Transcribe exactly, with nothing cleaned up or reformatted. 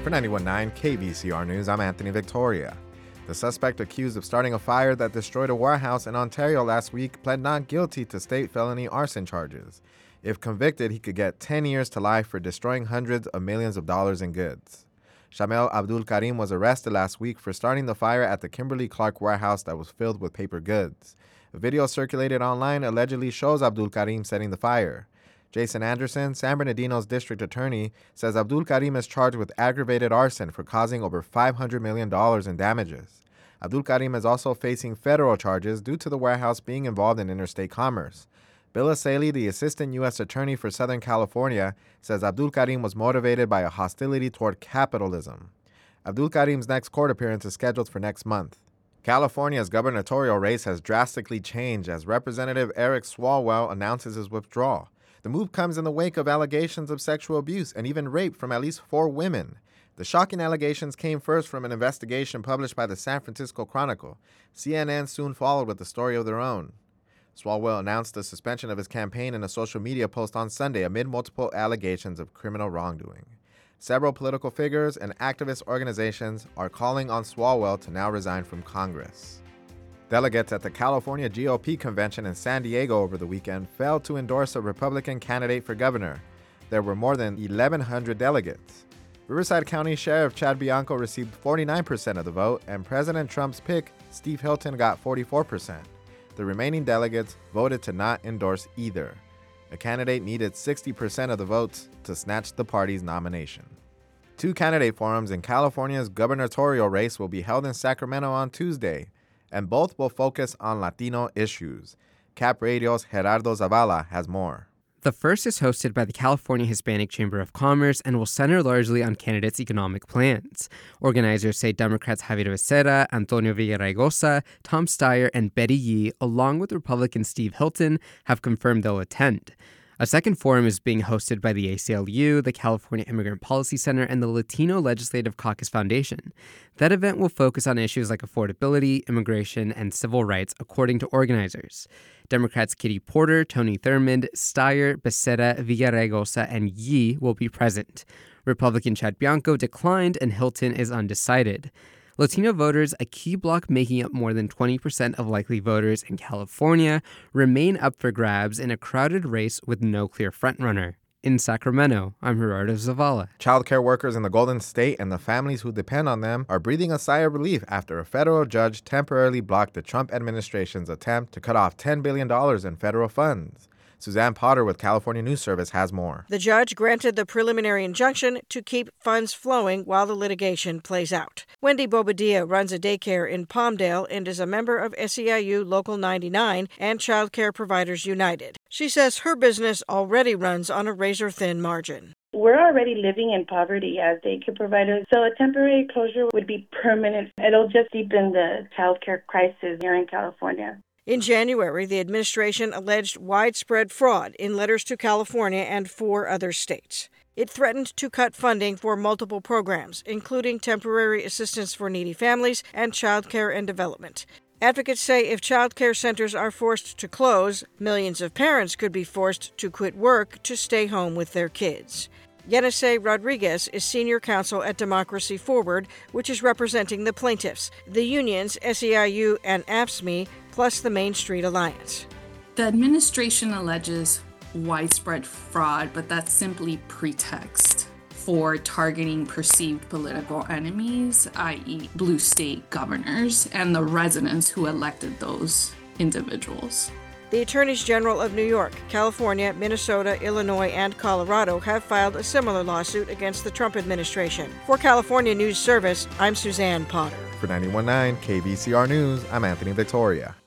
For ninety-one point nine K V C R News, I'm Anthony Victoria. The suspect accused of starting a fire that destroyed a warehouse in Ontario last week pled not guilty to state felony arson charges. If convicted, he could get ten years to life for destroying hundreds of millions of dollars in goods. Shamel Abdul Karim was arrested last week for starting the fire at the Kimberly Clark warehouse that was filled with paper goods. A video circulated online allegedly shows Abdul Karim setting the fire. Jason Anderson, San Bernardino's district attorney, says Abdul Karim is charged with aggravated arson for causing over five hundred million dollars in damages. Abdul Karim is also facing federal charges due to the warehouse being involved in interstate commerce. Bill Asaley, the assistant U S attorney for Southern California, says Abdul Karim was motivated by a hostility toward capitalism. Abdul Karim's next court appearance is scheduled for next month. California's gubernatorial race has drastically changed as Representative Eric Swalwell announces his withdrawal. The move comes in the wake of allegations of sexual abuse and even rape from at least four women. The shocking allegations came first from an investigation published by the San Francisco Chronicle. C N N soon followed with a story of their own. Swalwell announced the suspension of his campaign in a social media post on Sunday amid multiple allegations of criminal wrongdoing. Several political figures and activist organizations are calling on Swalwell to now resign from Congress. Delegates at the California G O P convention in San Diego over the weekend failed to endorse a Republican candidate for governor. There were more than eleven hundred delegates. Riverside County Sheriff Chad Bianco received forty-nine percent of the vote, and President Trump's pick, Steve Hilton, got forty-four percent. The remaining delegates voted to not endorse either. A candidate needed sixty percent of the votes to snatch the party's nomination. Two candidate forums in California's gubernatorial race will be held in Sacramento on Tuesday, and both will focus on Latino issues. Cap Radio's Gerardo Zavala has more. The first is hosted by the California Hispanic Chamber of Commerce and will center largely on candidates' economic plans. Organizers say Democrats Javier Becerra, Antonio Villaraigosa, Tom Steyer, and Betty Yee, along with Republican Steve Hilton, have confirmed they'll attend. A second forum is being hosted by the A C L U, the California Immigrant Policy Center, and the Latino Legislative Caucus Foundation. That event will focus on issues like affordability, immigration, and civil rights, according to organizers. Democrats Kitty Porter, Tony Thurmond, Steyer, Becerra, Villaraigosa, and Yee will be present. Republican Chad Bianco declined, and Hilton is undecided. Latino voters, a key bloc making up more than twenty percent of likely voters in California, remain up for grabs in a crowded race with no clear frontrunner. In Sacramento, I'm Gerardo Zavala. Childcare workers in the Golden State and the families who depend on them are breathing a sigh of relief after a federal judge temporarily blocked the Trump administration's attempt to cut off ten billion dollars in federal funds. Suzanne Potter with California News Service has more. The judge granted the preliminary injunction to keep funds flowing while the litigation plays out. Wendy Bobadilla runs a daycare in Palmdale and is a member of S E I U Local ninety-nine and Child Care Providers United. She says her business already runs on a razor-thin margin. We're already living in poverty as daycare providers, so a temporary closure would be permanent. It'll just deepen the child care crisis here in California. In January, the administration alleged widespread fraud in letters to California and four other states. It threatened to cut funding for multiple programs, including temporary assistance for needy families and child care and development. Advocates say if child care centers are forced to close, millions of parents could be forced to quit work to stay home with their kids. Yenisei Rodriguez is senior counsel at Democracy Forward, which is representing the plaintiffs, the unions, S E I U and A F S C M E, plus the Main Street Alliance. The administration alleges widespread fraud, but that's simply pretext for targeting perceived political enemies, that is blue state governors, and the residents who elected those individuals. The Attorneys General of New York, California, Minnesota, Illinois, and Colorado have filed a similar lawsuit against the Trump administration. For California News Service, I'm Suzanne Potter. For ninety-one point nine K V C R News, I'm Anthony Victoria.